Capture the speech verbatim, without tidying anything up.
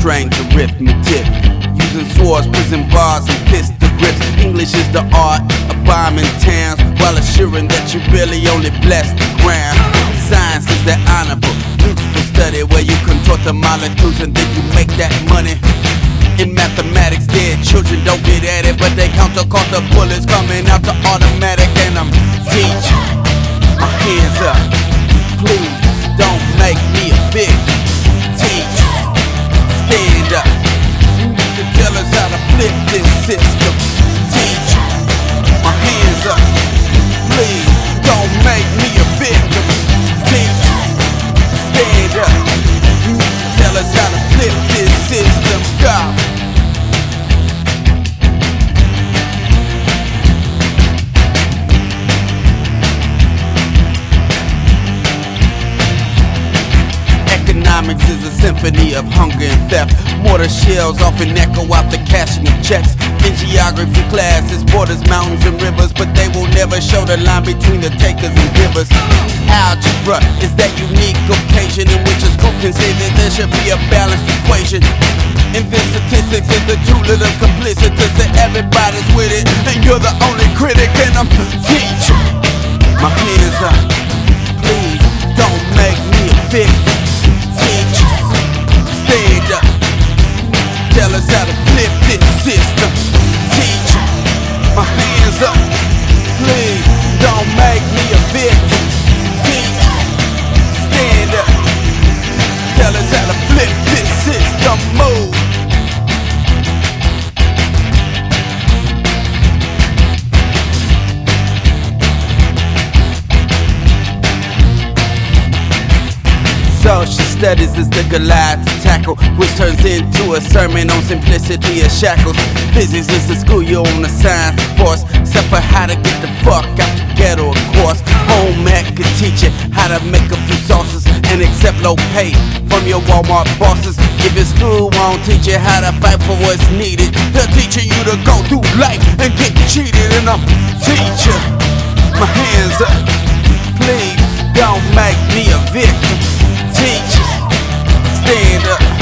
strange arithmetic, using swords, prison bars, and pistol grips. English is the art of bombing towns, while assuring that you really only bless the ground. Science is the honorable, beautiful study where you contort the molecules and then you make that money. In mathematics, dead children don't get at it, but they count the cost of bullets coming out the automatic. And I'm teaching, my hands up, please don't make me a victim. Teach, stand up, you need to tell us how to flip this system. Teach, my hands up, please don't make me a victim. Teach, stand up, you need to tell us how to flip this system. God. Economics is a symphony of hunger and theft. Mortar shells often echo out the cashing of checks. In geography classes, borders, mountains and rivers, but they will never show the line between the takers and givers. Algebra is that unique occasion in which a school can say that there should be a balanced equation. And this statistics is the tool of the complicitous, that everybody's with it and you're the only critic. And I'm teaching, my hands up, please don't make me a victim. Teach, stand up, tell us how to flip this system. Teach, my hands up, please don't make me a victim. Teach, stand up, tell us how to flip this system. Move. Social studies is the Goliath to tackle, which turns into a sermon on simplicity of shackles. Physics is the school you on the science force, except for how to get the fuck out the ghetto, of course. Home ec could teach you how to make a few sauces and accept low pay from your Walmart bosses. If your school won't teach you how to fight for what's needed, they're teaching you to go through life and get cheated. And I'm teaching, my hands up, please don't make me a victim. Teach, stand up,